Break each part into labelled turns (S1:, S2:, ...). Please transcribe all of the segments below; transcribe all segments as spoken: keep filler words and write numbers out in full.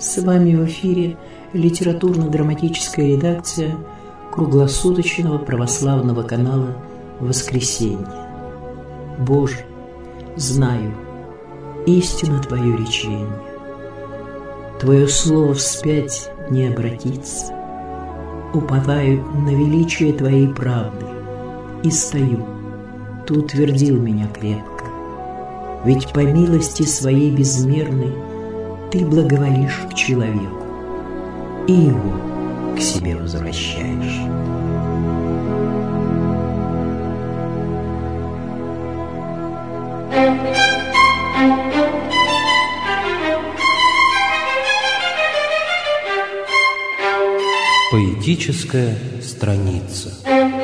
S1: С вами в эфире литературно-драматическая редакция круглосуточного православного канала «Воскресенье». Боже, знаю, истинно Твое речение. Твое слово вспять не обратится. Уповаю на величие Твоей правды и стою. Ты утвердил меня крепко. Ведь по милости Своей безмерной Ты благоволишь к человеку и его к себе возвращаешь.
S2: Поэтическая страница.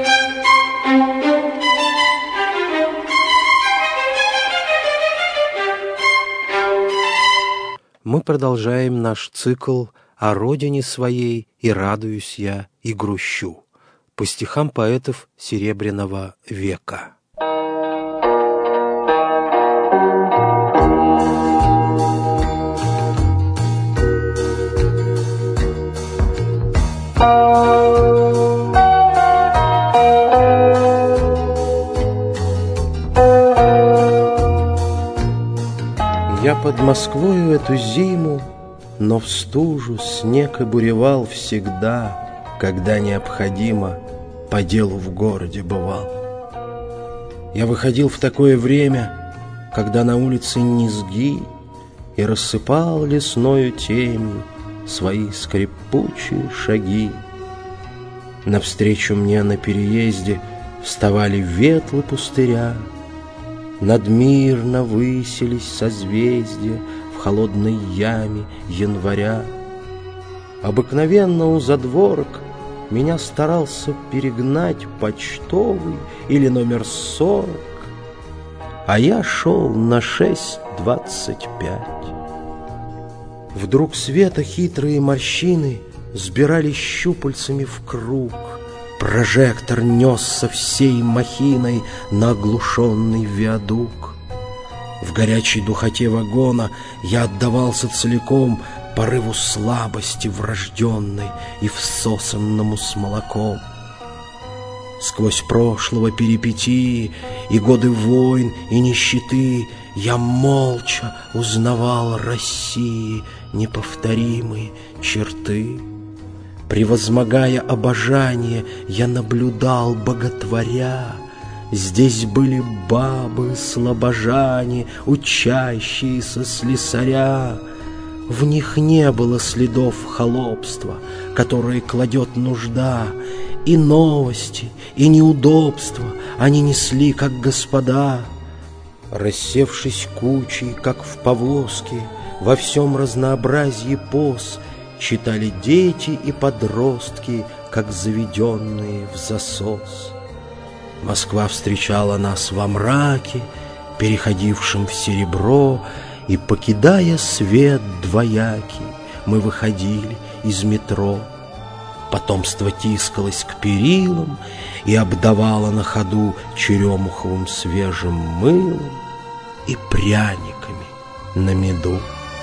S2: Мы продолжаем наш цикл «О родине своей и радуюсь я, и грущу» по стихам поэтов Серебряного века. Я под Москвою эту зиму, но в стужу, снег и буревал всегда, когда необходимо, по делу в городе бывал. Я выходил в такое время, когда на улице низги, и рассыпал лесною темью свои скрипучие шаги. Навстречу мне на переезде вставали ветлы пустыря, надмирно высились созвездия в холодной яме января. Обыкновенно у задворок меня старался перегнать почтовый или номер сорок, а я шел на шесть двадцать пять. Вдруг света хитрые морщины сбирались щупальцами в круг. Прожектор несся всей махиной на оглушенный виадук. В горячей духоте вагона я отдавался целиком порыву слабости врожденной и всосанному с молоком. Сквозь прошлого перипетии и годы войн и нищеты я молча узнавал России неповторимые черты. Превозмогая обожание, я наблюдал, боготворя. Здесь были бабы, слабожане, учащиеся слесаря. В них не было следов холопства, которые кладет нужда. И новости, и неудобства они несли, как господа. Рассевшись кучей, как в повозке, во всем разнообразии поз, читали дети и подростки, как заведенные в засос. Москва встречала нас во мраке, переходившем в серебро, и, покидая свет двоякий, мы выходили из метро. Потомство тискалось к перилам и обдавало на ходу черемуховым свежим мылом и пряниками на меду.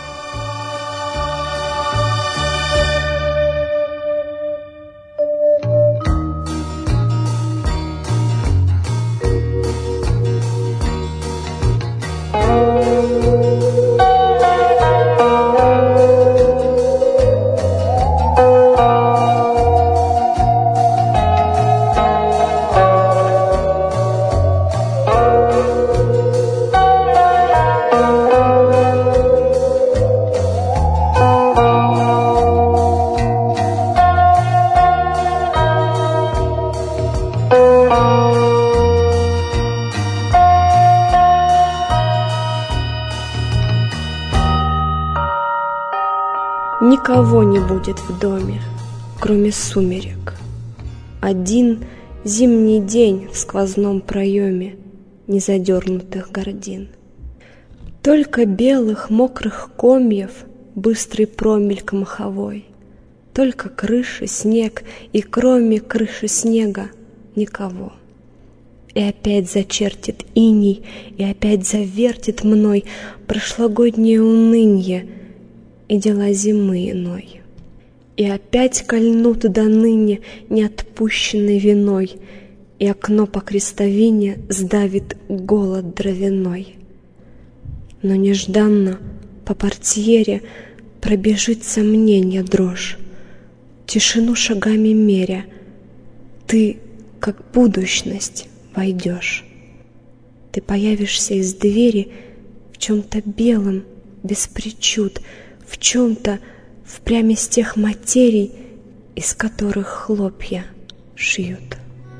S3: Никого не будет в доме, кроме сумерек. Один зимний день в сквозном проеме незадернутых гордин. Только белых мокрых комьев быстрый промельк маховой. Только крыша, снег, и кроме крыши снега никого. И опять зачертит иней, и опять завертит мной прошлогоднее унынье, и дела зимы иной. И опять кольнут до ныне неотпущенной виной, и окно по крестовине сдавит голод дровяной. Но нежданно по портьере пробежит сомненье дрожь, тишину шагами меря, ты, как будущность, войдешь. Ты появишься из двери в чем-то белом, без причуд, в чем-то впрямь из тех материй, из которых хлопья шьют.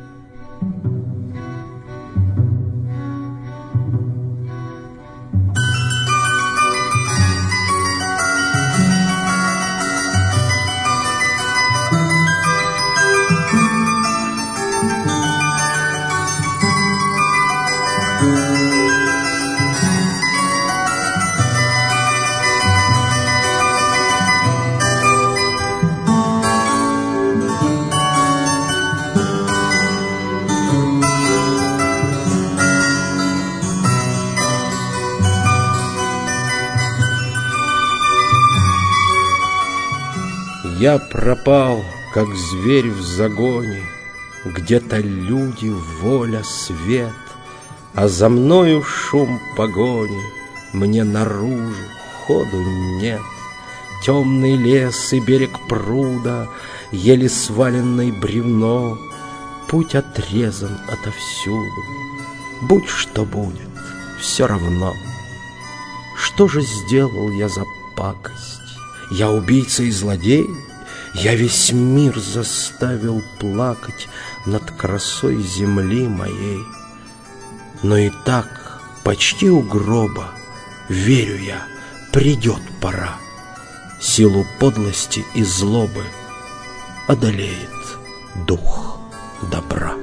S2: Я пропал, как зверь в загоне, где-то люди, воля, свет, а за мною шум погони, мне наружу ходу нет. Темный лес и берег пруда, еле сваленное бревно, путь отрезан отовсюду. Будь что будет, все равно. Что же сделал я за пакость? Я убийца и злодей? Я весь мир заставил плакать над красой земли моей. Но и так, почти у гроба, верю я, придет пора. Силу подлости и злобы одолеет дух добра.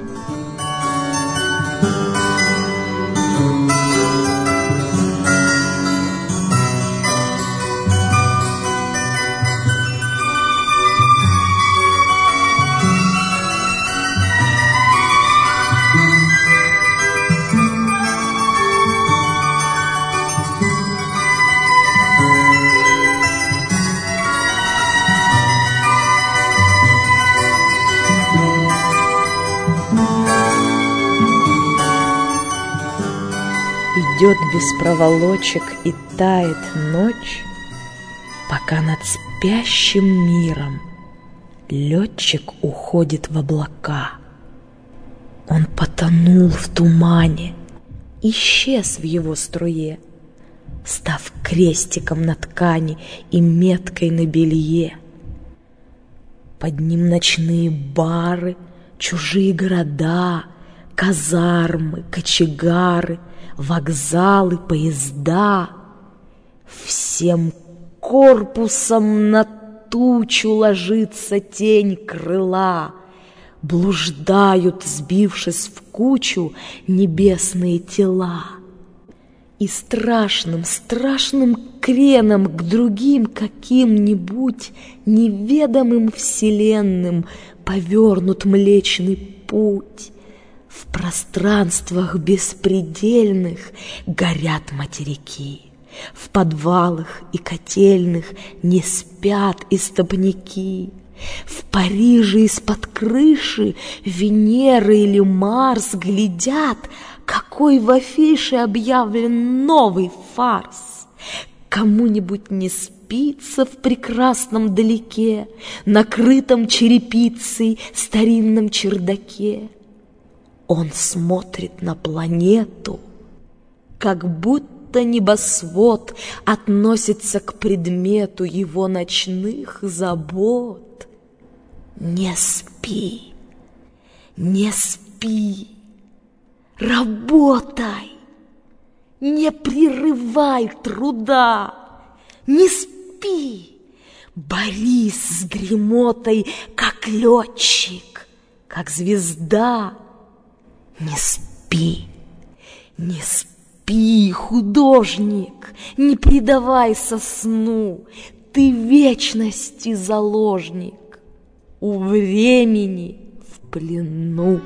S4: Идет без проволочек и тает ночь, пока над спящим миром летчик уходит в облака. Он потонул в тумане, исчез в его струе, став крестиком на ткани и меткой на белье. Под ним ночные бары, чужие города, казармы, кочегары, вокзалы, поезда. Всем корпусом на тучу ложится тень крыла. Блуждают, сбившись в кучу, небесные тела. И страшным, страшным креном к другим каким-нибудь неведомым вселенным повернут Млечный Путь. В пространствах беспредельных горят материки, в подвалах и котельных не спят истопники. В Париже из-под крыши Венера или Марс глядят, какой в афише объявлен новый фарс. Кому-нибудь не спится в прекрасном далеке, накрытом черепицей старинном чердаке. Он смотрит на планету, как будто небосвод относится к предмету его ночных забот. Не спи, не спи, работай, не прерывай труда, не спи, борись с дремотой, как летчик, как звезда. Не спи, не спи, художник, не предавайся сну, ты вечности заложник, у времени в плену.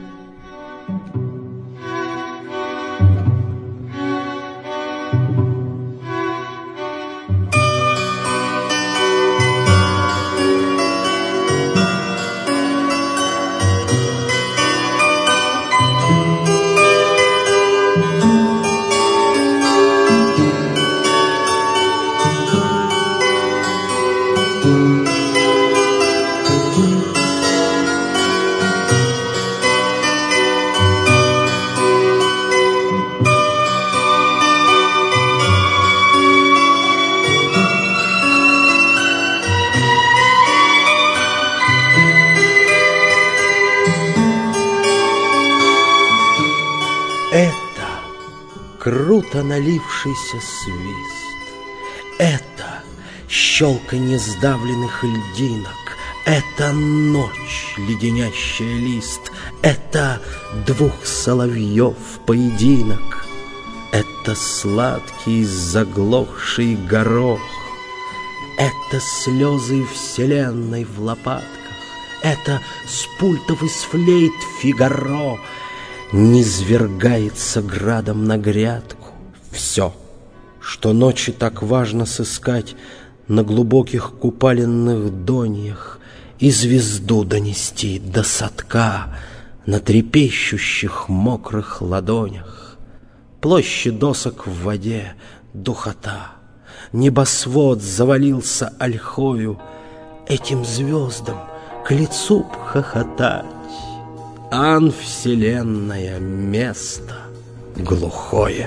S2: круто налившийся свист. Это щелканье сдавленных льдинок, это ночь, леденящая лист, это двух соловьев поединок, это сладкий заглохший горох, это слезы вселенной в лопатках, это с пультов из флейт Фигаро низвергается градом на грядку. Все, что ночи так важно сыскать на глубоких купаленных доньях и звезду донести до садка на трепещущих мокрых ладонях. Площадь досок в воде, духота, небосвод завалился ольхою, этим звездам к лицу б хохотать. Ан вселенная место глухое.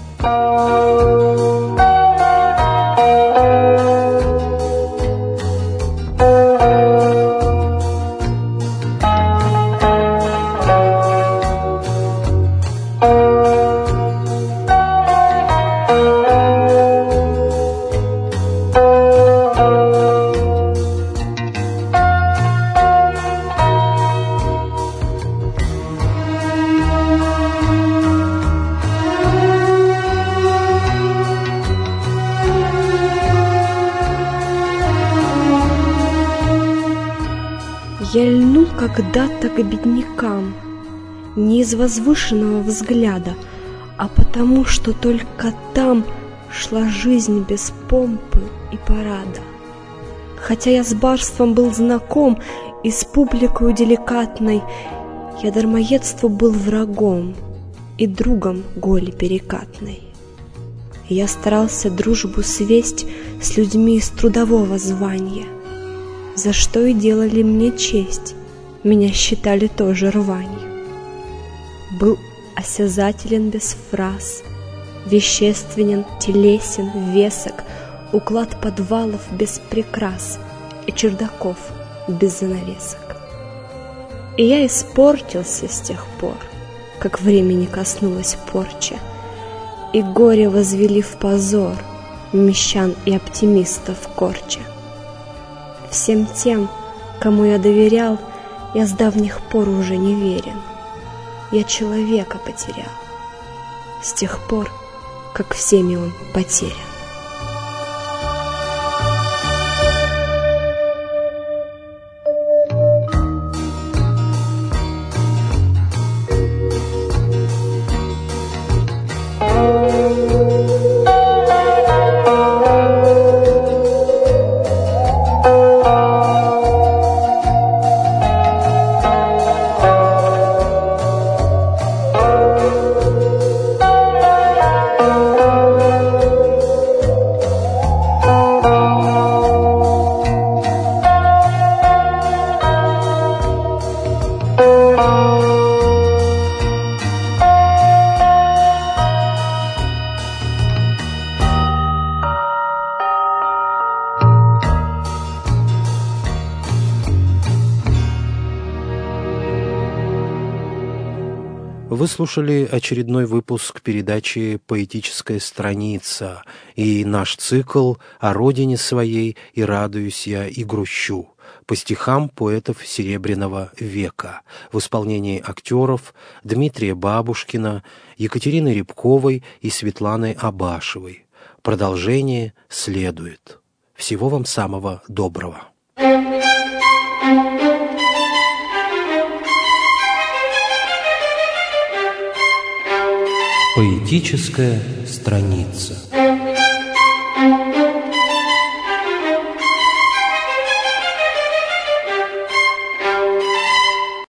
S3: Я льну когда-то к беднякам, не из возвышенного взгляда, а потому, что только там шла жизнь без помпы и парада. Хотя я с барством был знаком и с публикою деликатной, я дармоедству был врагом и другом голи перекатной. Я старался дружбу свесть с людьми из трудового звания, за что и делали мне честь, меня считали тоже рванью. Был осязателен без фраз, вещественен, телесен, весок, уклад подвалов без прикрас и чердаков без занавесок. И я испортился с тех пор, как времени коснулась порча, и горе возвели в позор мещан и оптимистов корча. Всем тем, кому я доверял, я с давних пор уже не верен. Я человека потерял с тех пор, как всеми он потерян.
S2: Вы слушали очередной выпуск передачи «Поэтическая страница» и наш цикл «О родине своей и радуюсь я и грущу» по стихам поэтов Серебряного века в исполнении актеров Дмитрия Бабушкина, Екатерины Рябковой и Светланы Абашевой. Продолжение следует. Всего вам самого доброго. Поэтическая страница.